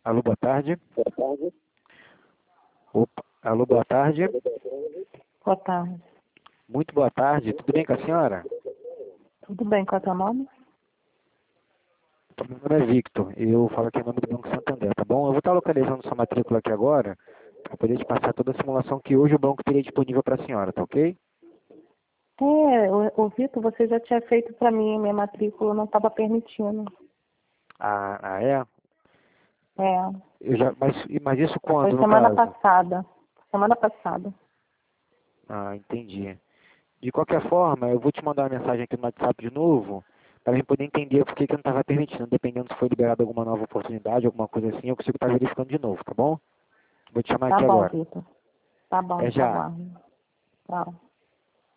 Alô, boa tarde. Boa tarde. Opa, alô, boa tarde. Boa tarde. Muito boa tarde. Tudo bem com a senhora? Tudo bem, qual é o teu nome? Meu nome é Victor. Eu falo aqui em nome do Banco Santander, tá bom? Eu vou estar localizando sua matrícula aqui agora para poder te passar toda a simulação que hoje o banco teria disponível para a senhora, tá ok? O Vitor, você já tinha feito para mim, minha matrícula não estava permitindo. É? É, Mas isso foi quando, no semana caso? passada. Semana passada. Entendi. De qualquer forma, eu vou te mandar uma mensagem aqui no WhatsApp de novo, para a gente poder entender por que que eu não estava permitindo. Dependendo se foi liberada alguma nova oportunidade, alguma coisa assim, eu consigo estar verificando de novo, tá bom? Vou te chamar Tá aqui bom, agora. Vitor. Tá bom, É tá já. bom. Tchau.